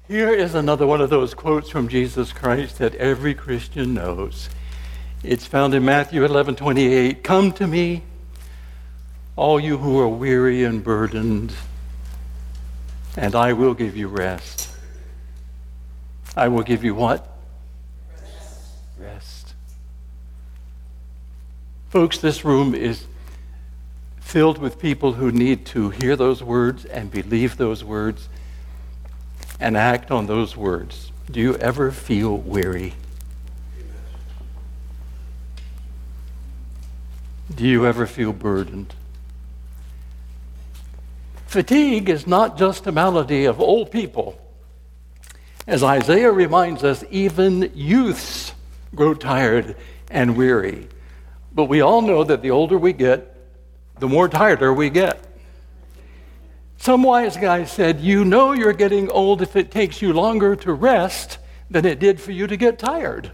Here is another one of those quotes from Jesus Christ that every Christian knows. It's found in Matthew 11:28. Come to me, all you who are weary and burdened, and I will give you rest. I will give you what? Rest. Folks, this room is filled with people who need to hear those words and believe those words and act on those words. Do you ever feel weary? Do you ever feel burdened? Fatigue is not just a malady of old people. As Isaiah reminds us, even youths grow tired and weary. But we all know that the older we get, the more tireder we get. Some wise guy said, you know you're getting old if it takes you longer to rest than it did for you to get tired.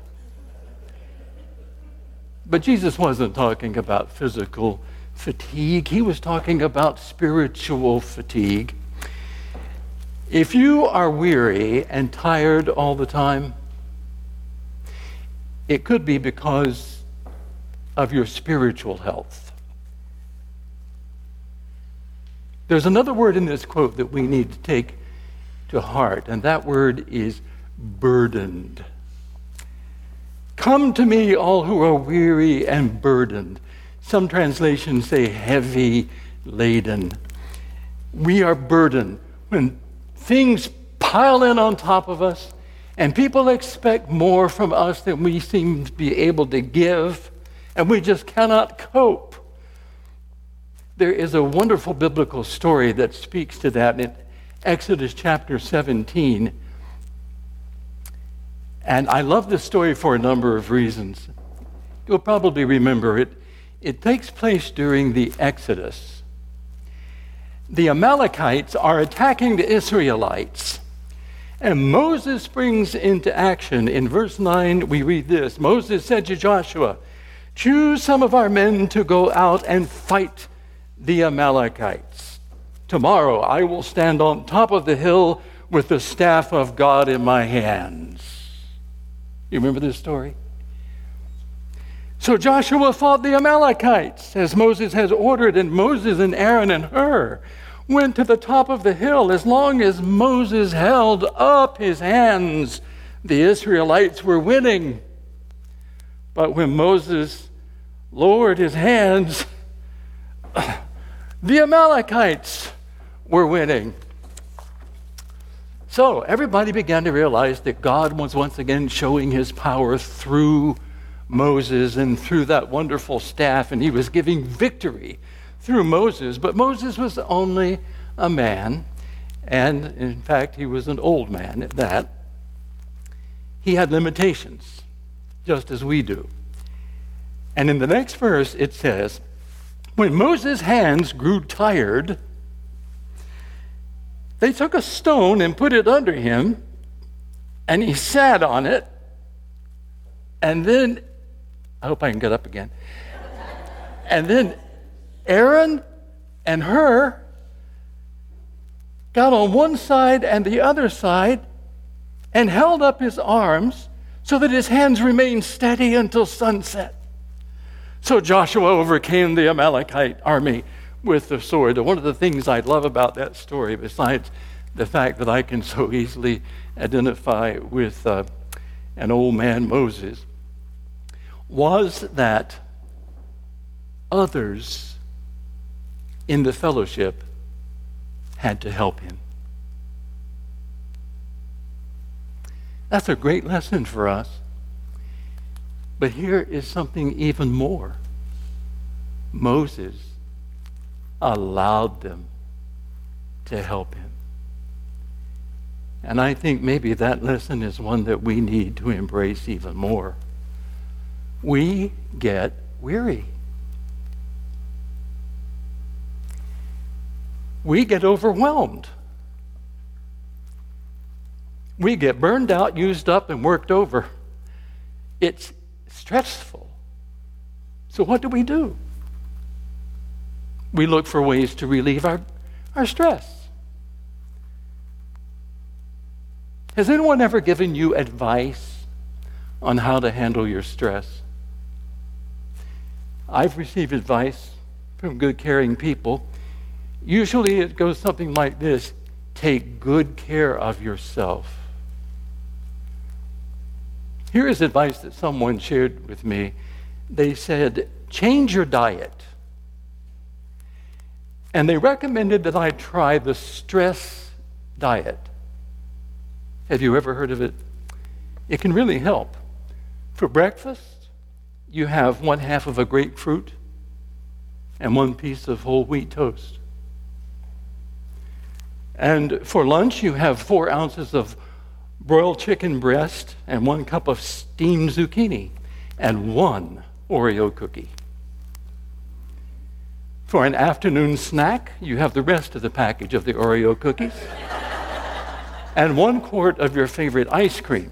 But Jesus wasn't talking about physical fatigue. He was talking about spiritual fatigue. If you are weary and tired all the time, it could be because of your spiritual health. There's another word in this quote that we need to take to heart, and that word is burdened. Come to me, all who are weary and burdened. Some translations say heavy laden. We are burdened when things pile in on top of us and people expect more from us than we seem to be able to give, and we just cannot cope. There is a wonderful biblical story that speaks to that in Exodus chapter 17. And I love this story for a number of reasons. You'll probably remember it. It takes place during the Exodus. The Amalekites are attacking the Israelites. And Moses springs into action. In verse 9, we read this. Moses said to Joshua, choose some of our men to go out and fight the Amalekites. Tomorrow I will stand on top of the hill with the staff of God in my hands. You remember this story? So Joshua fought the Amalekites as Moses has ordered, and Moses and Aaron and Hur went to the top of the hill. As long as Moses held up his hands, the Israelites were winning. But when Moses lowered his hands, the Amalekites were winning. So everybody began to realize that God was once again showing his power through Moses and through that wonderful staff, and he was giving victory through Moses. But Moses was only a man, and in fact, he was an old man at that. He had limitations, just as we do. And in the next verse, it says, when Moses' hands grew tired, they took a stone and put it under him, and he sat on it. And then, I hope I can get up again. And then Aaron and Hur got on one side and the other side and held up his arms so that his hands remained steady until sunset. So Joshua overcame the Amalekite army with the sword. One of the things I love about that story, besides the fact that I can so easily identify with an old man, Moses, was that others in the fellowship had to help him. That's a great lesson for us. But here is something even more. Moses allowed them to help him. And I think maybe that lesson is one that we need to embrace even more. We get weary. We get overwhelmed. We get burned out, used up, and worked over. It's stressful. So what do? We look for ways to relieve our stress. Has anyone ever given you advice on how to handle your stress? I've received advice from good, caring people. Usually it goes something like this: take good care of yourself. Here is advice that someone shared with me. They said, change your diet. And they recommended that I try the stress diet. Have you ever heard of it? It can really help. For breakfast, you have 1/2 of a grapefruit and 1 piece of whole wheat toast. And for lunch, you have 4 ounces of broiled chicken breast and 1 cup of steamed zucchini and 1 Oreo cookie. For an afternoon snack, you have the rest of the package of the Oreo cookies and 1 quart of your favorite ice cream.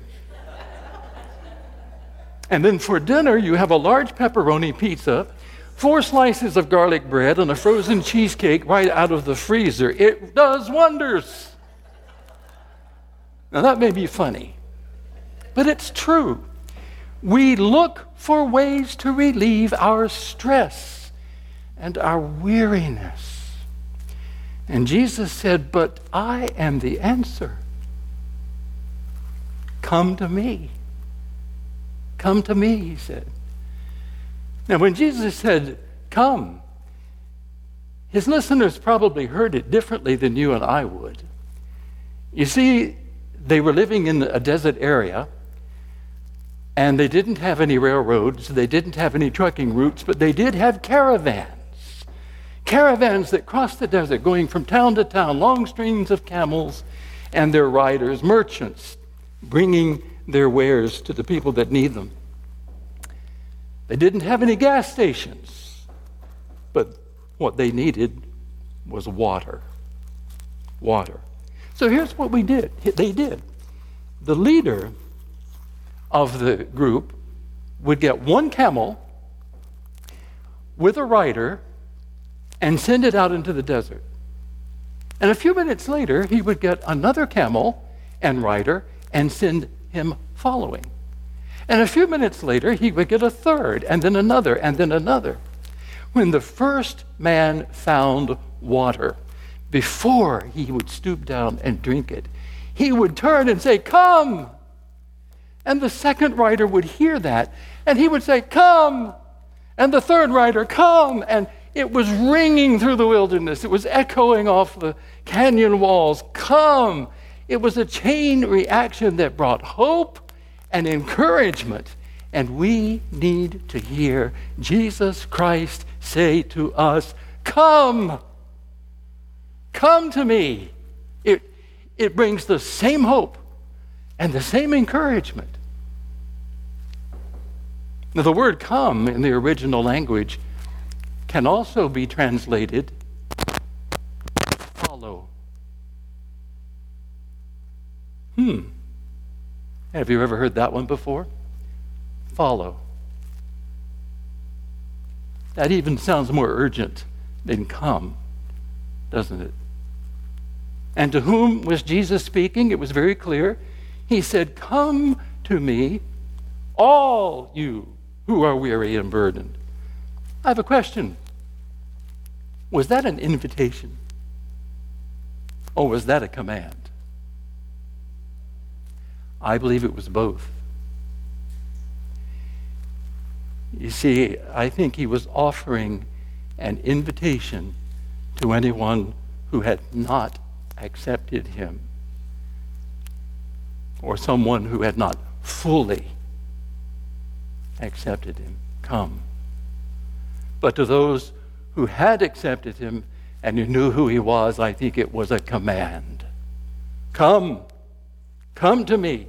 And then for dinner, you have a large pepperoni pizza, 4 slices of garlic bread, and a frozen cheesecake right out of the freezer. It does wonders. Now that may be funny, but it's true. We look for ways to relieve our stress and our weariness. And Jesus said, but I am the answer. Come to me. Come to me, he said. Now, when Jesus said, come, his listeners probably heard it differently than you and I would. You see, they were living in a desert area, and they didn't have any railroads, they didn't have any trucking routes, but they did have caravans. Caravans that crossed the desert, going from town to town, long strings of camels and their riders, merchants, bringing their wares to the people that need them. They didn't have any gas stations, but what they needed was water. Water. So here's what they did. The leader of the group would get 1 camel with a rider and send it out into the desert. And a few minutes later, he would get another camel and rider and send him following. And a few minutes later, he would get a third, and then another, and then another. When the first man found water, before he would stoop down and drink it, he would turn and say, come! And the second rider would hear that, and he would say, come! And the third rider, come! And it was ringing through the wilderness. It was echoing off the canyon walls, come! It was a chain reaction that brought hope and encouragement. And we need to hear Jesus Christ say to us, come! Come to me. It brings the same hope and the same encouragement. Now, the word come in the original language can also be translated follow. Have you ever heard that one before? Follow. That even sounds more urgent than come, doesn't it? And to whom was Jesus speaking? It was very clear. He said, come to me, all you who are weary and burdened. I have a question. Was that an invitation? Or was that a command? I believe it was both. You see, I think he was offering an invitation to anyone who had not accepted him, or someone who had not fully accepted him. Come. But to those who had accepted him and who knew who he was, I think it was a command. Come. Come to me.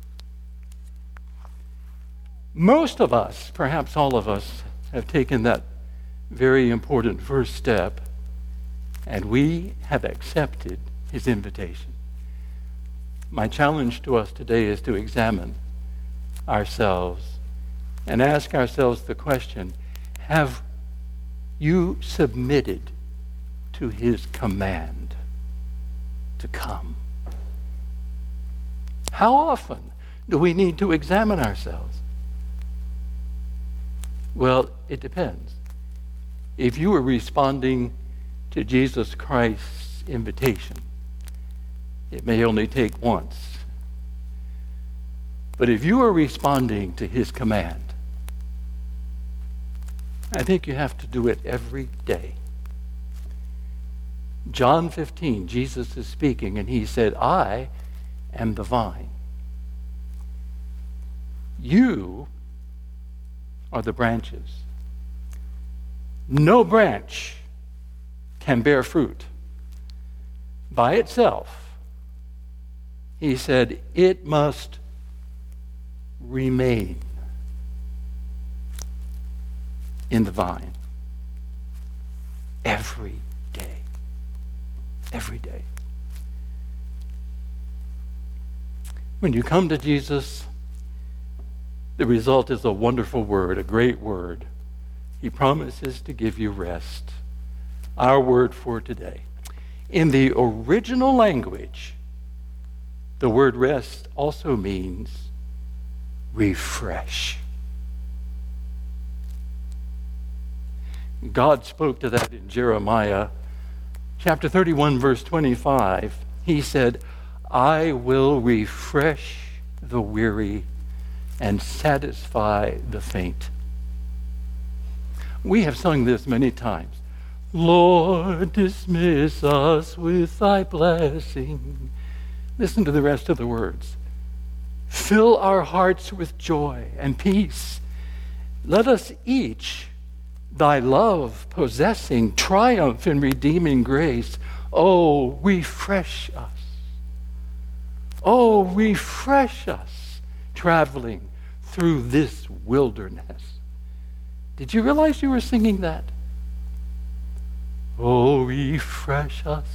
Most of us, perhaps all of us, have taken that very important first step, and we have accepted his invitation. My challenge to us today is to examine ourselves and ask ourselves the question, have you submitted to his command to come? How often do we need to examine ourselves? Well, it depends. If you are responding to Jesus Christ's invitation, it may only take once. But if you are responding to his command, I think you have to do it every day. John 15, Jesus is speaking, and he said, I am the vine. You are the branches. No branch can bear fruit by itself. He said, it must remain in the vine every day. Every day. When you come to Jesus, the result is a wonderful word, a great word. He promises to give you rest. Our word for today. In the original language, the word rest also means refresh. God spoke to that in Jeremiah chapter 31, verse 25. He said, I will refresh the weary and satisfy the faint. We have sung this many times. Lord, dismiss us with thy blessing. Listen to the rest of the words. Fill our hearts with joy and peace. Let us each thy love possessing, triumph in redeeming grace. Oh, refresh us. Oh, refresh us traveling through this wilderness. Did you realize you were singing that? Oh, refresh us.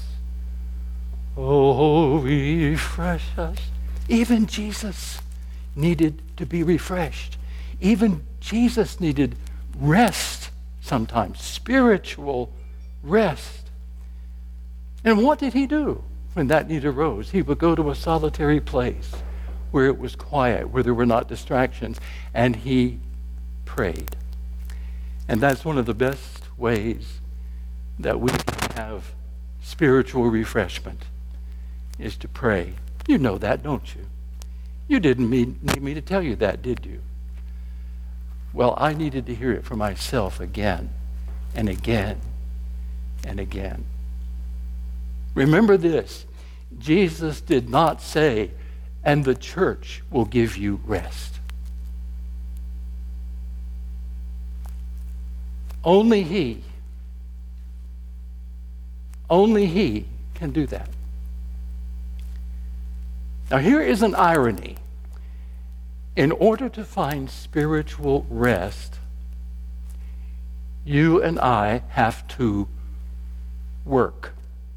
Oh, refresh us. Even Jesus needed to be refreshed. Even Jesus needed rest sometimes, spiritual rest. And what did he do when that need arose? He would go to a solitary place where it was quiet, where there were not distractions, and he prayed. And that's one of the best ways that we can have spiritual refreshment, is to pray. You know that, don't you? You didn't need me to tell you that, did you? Well, I needed to hear it for myself again and again and again. Remember this, Jesus did not say, and the church will give you rest. Only he can do that. Now here is an irony. In order to find spiritual rest, you and I have to work.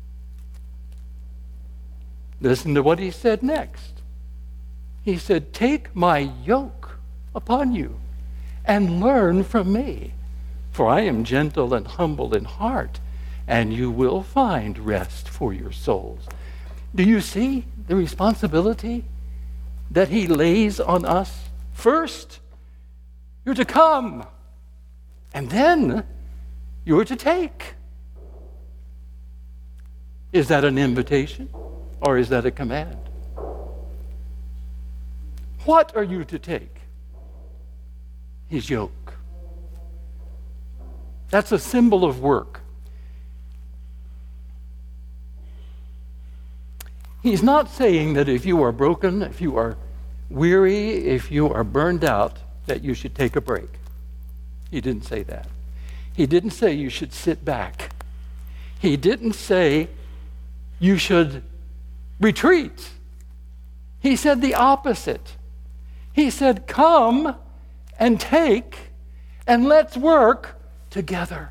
Listen to what he said next. He said, take my yoke upon you and learn from me, for I am gentle and humble in heart, and you will find rest for your souls. Do you see the responsibility that he lays on us? First, you're to come, and then you're to take. Is that an invitation, or is that a command? What are you to take? His yoke. That's a symbol of work. He's not saying that if you are broken, if you are weary, if you are burned out, that you should take a break. He didn't say that. He didn't say you should sit back. He didn't say you should retreat. He said the opposite. He said, come and take, and let's work together.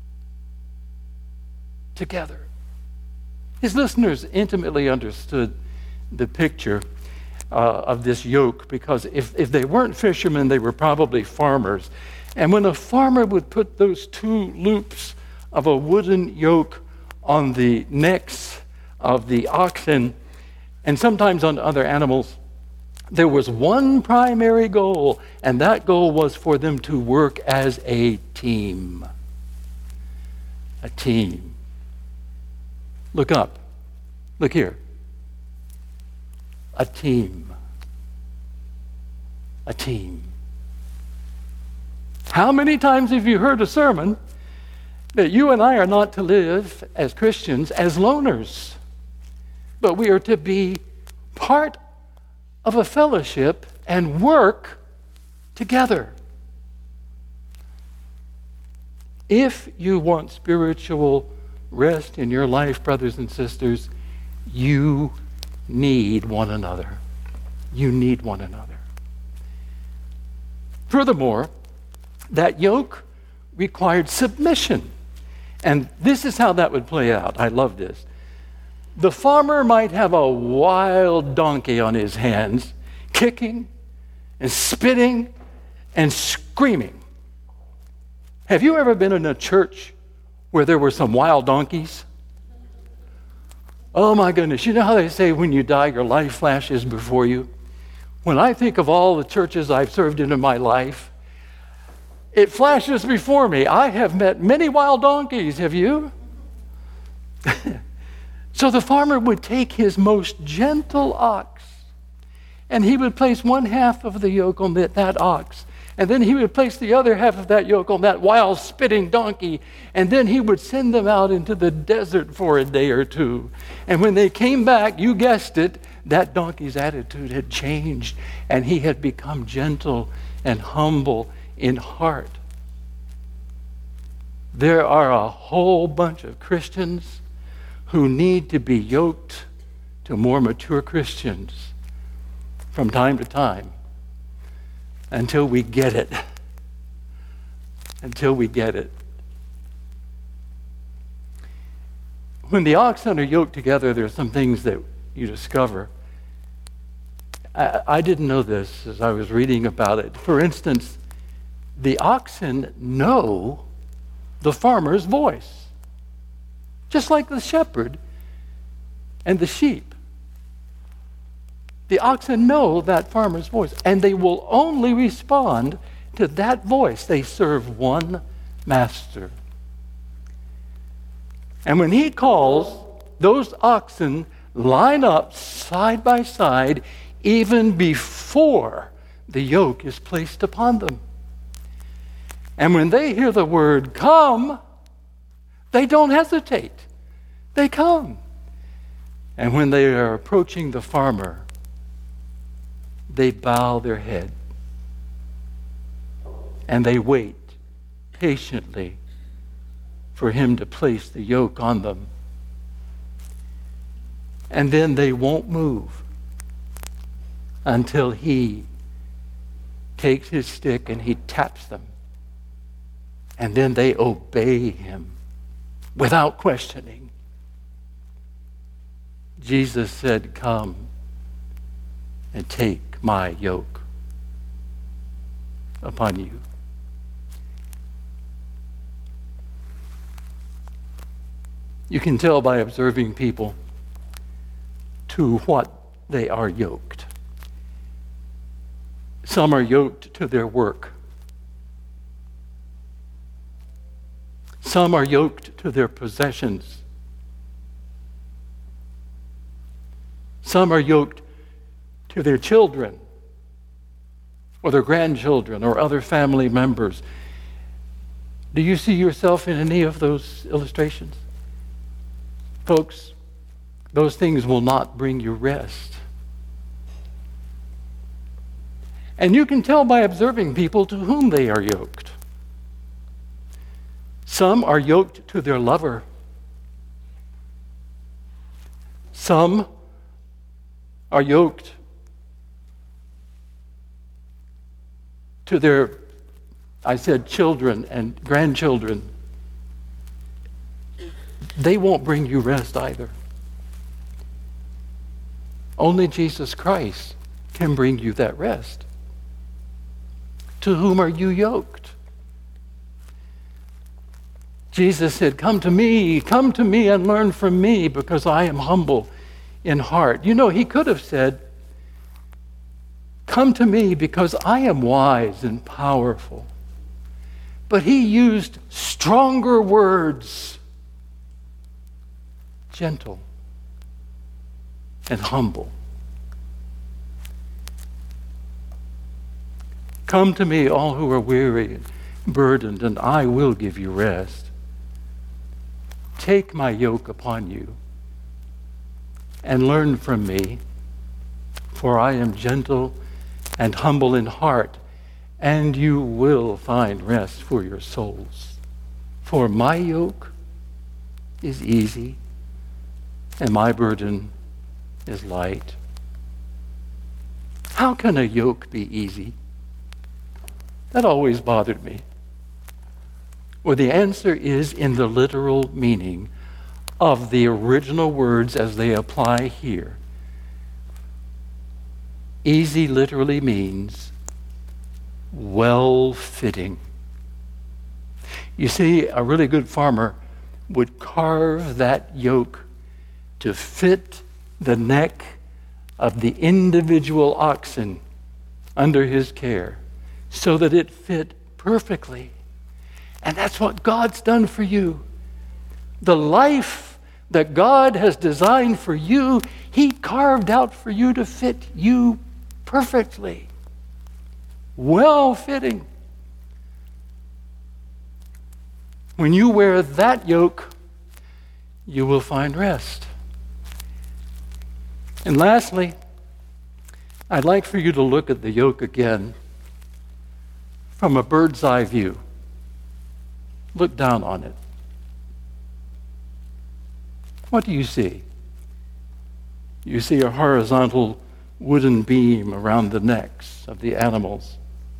Together. His listeners intimately understood the picture of this yoke, because if they weren't fishermen, they were probably farmers. And when a farmer would put those two loops of a wooden yoke on the necks of the oxen, and sometimes on other animals, There was one primary goal, and that goal was for them to work as a team. A team. Look up. Look here. A team. A team. How many times have you heard a sermon that you and I are not to live as Christians as loners, but we are to be part of a fellowship and work together? If you want spiritual rest in your life, brothers and sisters, you need one another. You need one another. Furthermore, that yoke required submission. And this is how that would play out. I love this. The farmer might have a wild donkey on his hands, kicking and spitting and screaming. Have you ever been in a church where there were some wild donkeys? Oh my goodness. You know how they say when you die, your life flashes before you? When I think of all the churches I've served in my life, it flashes before me. I have met many wild donkeys. Have you? So the farmer would take his most gentle ox, and he would place one half of the yoke on that ox, and then he would place the other half of that yoke on that wild spitting donkey, and then he would send them out into the desert for a day or two. And when they came back, you guessed it, that donkey's attitude had changed, and he had become gentle and humble in heart. There are a whole bunch of Christians who need to be yoked to more mature Christians from time to time until we get it. Until we get it. When the oxen are yoked together, there are some things that you discover. I didn't know this as I was reading about it. For instance, the oxen know the farmer's voice, just like the shepherd and the sheep. The oxen know that farmer's voice, and they will only respond to that voice. They serve one master. And when he calls, those oxen line up side by side even before the yoke is placed upon them. And when they hear the word come, they don't hesitate. They come. And when they are approaching the farmer, they bow their head. And they wait patiently for him to place the yoke on them. And then they won't move until he takes his stick and he taps them. And then they obey him without questioning. Jesus said, "Come and take my yoke upon you." You can tell by observing people to what they are yoked. Some are yoked to their work. Some are yoked to their possessions. Some are yoked to their children or their grandchildren or other family members. Do you see yourself in any of those illustrations? Folks, those things will not bring you rest. And you can tell by observing people to whom they are yoked. Some are yoked to their lover. Some are yoked to their, I said, children and grandchildren. They won't bring you rest either. Only Jesus Christ can bring you that rest. To whom are you yoked? Jesus said, come to me and learn from me, because I am humble in heart." You know, he could have said, Come to me because I am wise and powerful. But he used stronger words, gentle and humble. Come to me, all who are weary and burdened, and I will give you rest. Take my yoke upon you and learn from me, for I am gentle and humble in heart, and you will find rest for your souls. For my yoke is easy, and my burden is light. How can a yoke be easy? That always bothered me. Well, the answer is in the literal meaning of the original words as they apply here. Easy literally means well-fitting. You see, a really good farmer would carve that yoke to fit the neck of the individual oxen under his care so that it fit perfectly. And that's what God's done for you. The life that God has designed for you, he carved out for you to fit you perfectly. Well-fitting. When you wear that yoke, you will find rest. And lastly, I'd like for you to look at the yoke again from a bird's eye view. Look down on it. What do you see? You see a horizontal wooden beam around the necks of the animals.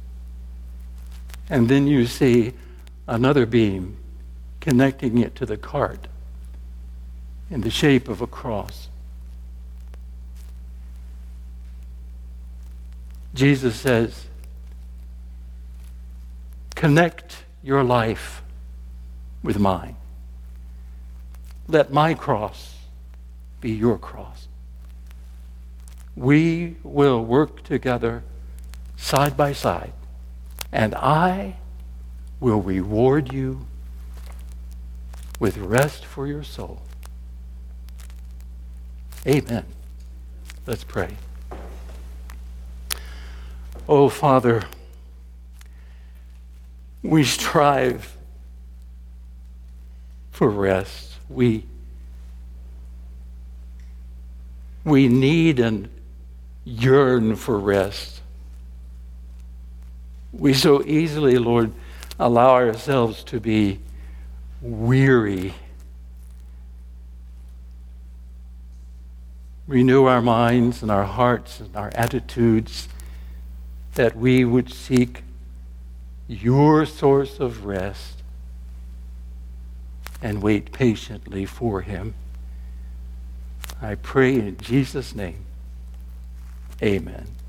And then you see another beam connecting it to the cart in the shape of a cross. Jesus says, connect your life with mine. Let my cross be your cross. We will work together side by side, and I will reward you with rest for your soul. Amen. Let's pray. Oh, Father, we strive for rest. We need and yearn for rest. We so easily, Lord, allow ourselves to be weary. Renew our minds and our hearts and our attitudes that we would seek your source of rest and wait patiently for him. I pray in Jesus' name. Amen.